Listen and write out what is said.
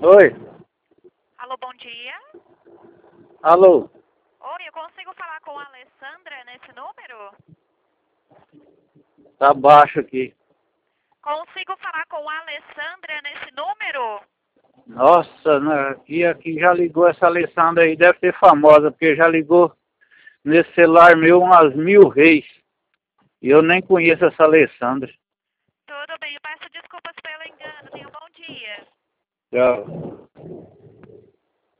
Oi, Alô, bom dia. alô, Oi, eu consigo falar com a Alessandra nesse número? tá baixo aqui. Consigo falar com a Alessandra nesse número? Nossa, né, aqui já ligou essa Alessandra aí, deve ser famosa, porque já ligou nesse celular meu umas 1000 vezes. E eu nem conheço essa Alessandra. Tudo bem, eu peço desculpas pelo engano. Tenha um bom dia. Tchau.